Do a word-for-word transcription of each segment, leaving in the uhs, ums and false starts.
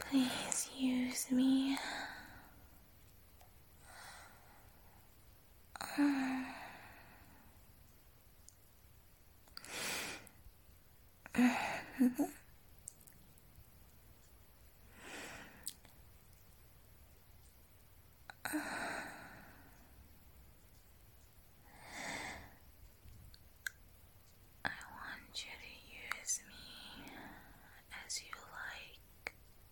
Please use me. Mm. I want you to use me as you like.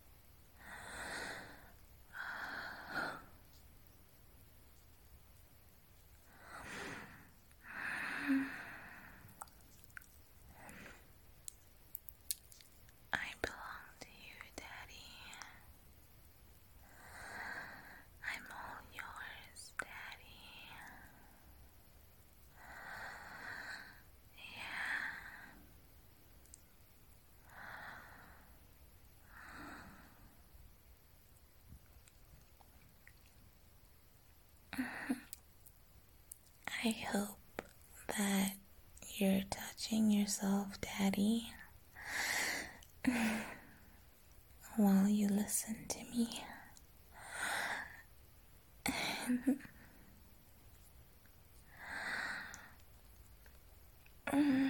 I belong to you, Daddy. I'm all yours, Daddy. I hope that you're touching yourself, Daddy, while you listen to me. Mm.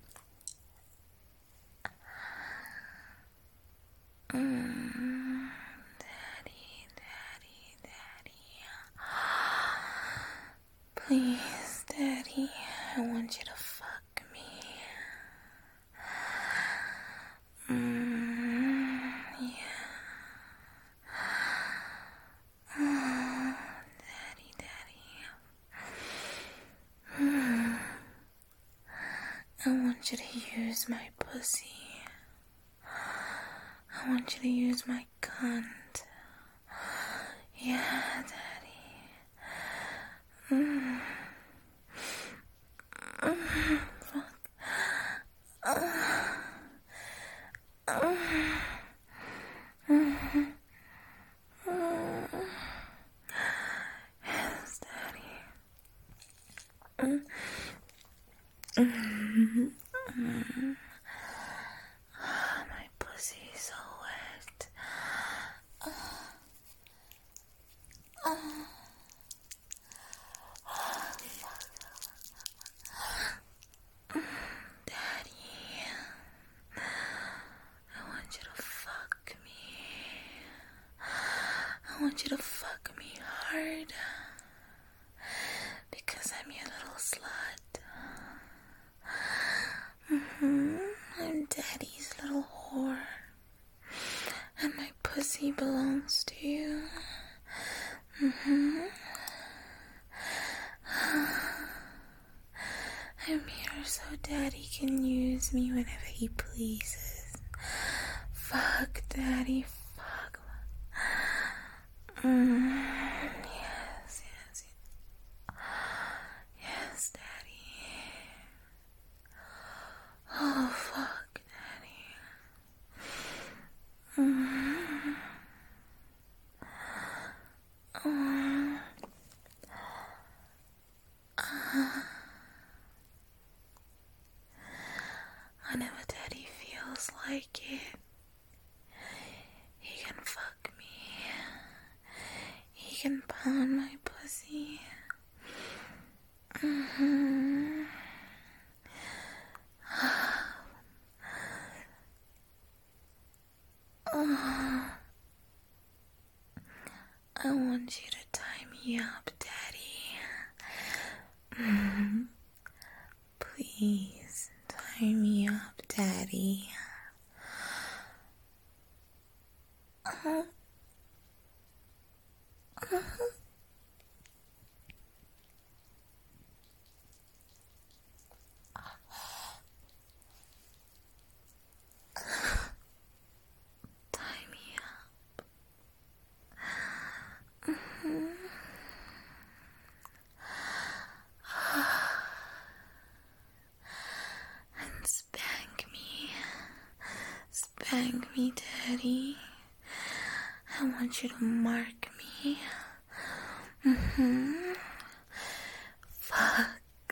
Mm. Daddy, Daddy, Daddy. Please, Daddy, I want you to fuck me. Mm, yeah. Mm, Daddy, Daddy. Mm. I want you to use my pussy. I want you to use my cunt. Yeah, Daddy. Mm. Mm. Fuck. Uh. Uh. Mm. Mm. Yes, Daddy. Mm. Mm. Mm. My pussy is so wet. Uh. Uh. Daddy, I want you to fuck me. I want you to fuck me hard. Because I'm your little slut. Mm-hmm. I'm Daddy's little whore. And my pussy belongs to you. Mm-hmm. I'm here so Daddy can use me whenever he pleases. Fuck, Daddy, fuck. Mm, yes, yes, yes. Yes, Daddy. Oh, fuck, Daddy. Mm. Oh. Uh. Whenever Daddy feels like it, he can fuck me. He can pound my pussy. Mm-hmm. Oh. I want you to tie me up, Daddy. Mm-hmm. Please, tie me up, Daddy. Uh-huh. Uh-huh. Tie me up. Mm-hmm. And spank me. Spank me, Daddy. I want you to mark me. Mm-hmm. Fuck.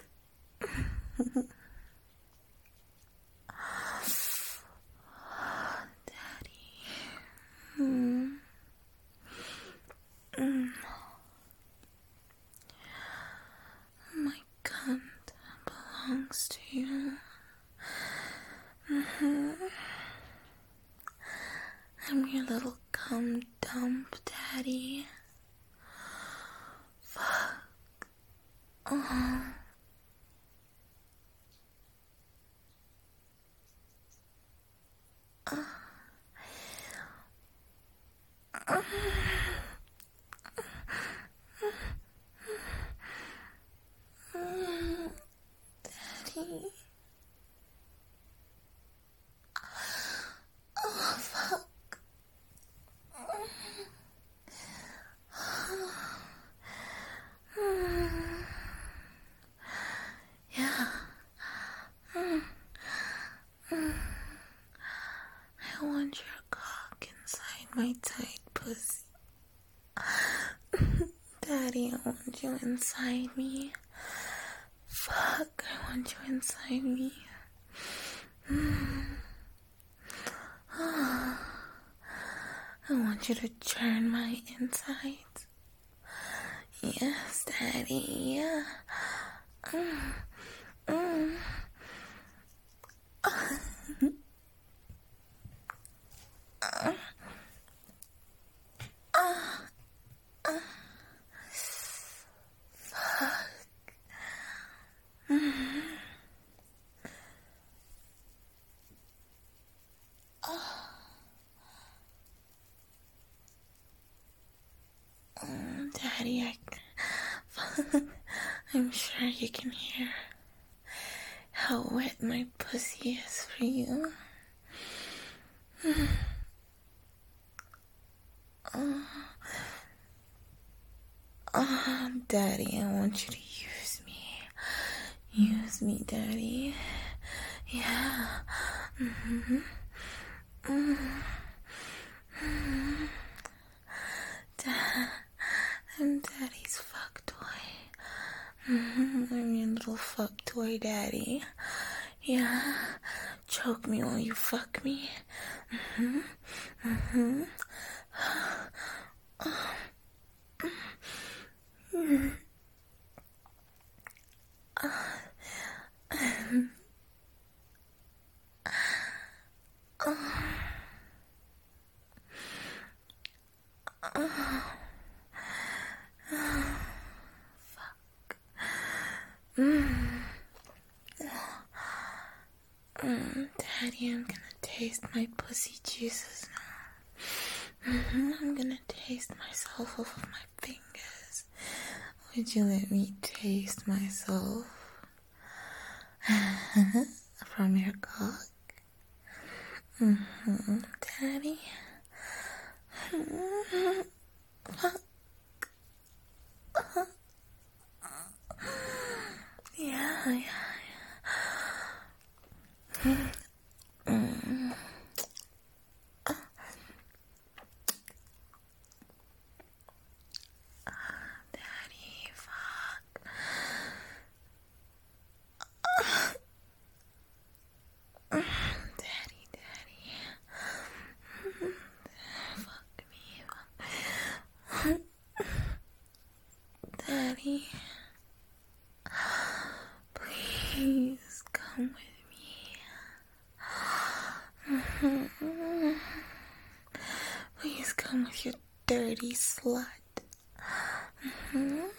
Daddy. Mm. your little cum dump, Daddy. Fuck. Uh-huh. Uh. Uh. Daddy. Oh, fuck. Yeah. I want your cock inside my tight pussy. Daddy, I want you inside me. Fuck, I want you inside me. I want you to churn my insides. Yes, Daddy, yeah. Mm. Mm. uh. Uh. Uh. Fuck. Mm. Oh. Mm, Daddy, I, I'm sure you can hear how wet my pussy is for you. Oh. Oh, Daddy, I want you to use me. Use me, Daddy. Yeah. Mm-hmm. Mm-hmm. Dad, I'm Daddy's fuck toy. Mm-hmm. I'm your little fuck toy, Daddy. Yeah. Choke me while you fuck me. Mm-hmm. Mm-hmm. Mm-hmm. Mm. Mm, Daddy, I'm gonna taste my pussy juices now. Mm-hmm. I'm gonna taste myself off of my fingers. Would you let me taste myself from your cock? Mm-hmm. Daddy. Mm-hmm. Yeah, yeah, yeah. Mm. Daddy, fuck. Daddy, Daddy. Fuck me. Daddy. Please come with me. Please come with your dirty slut.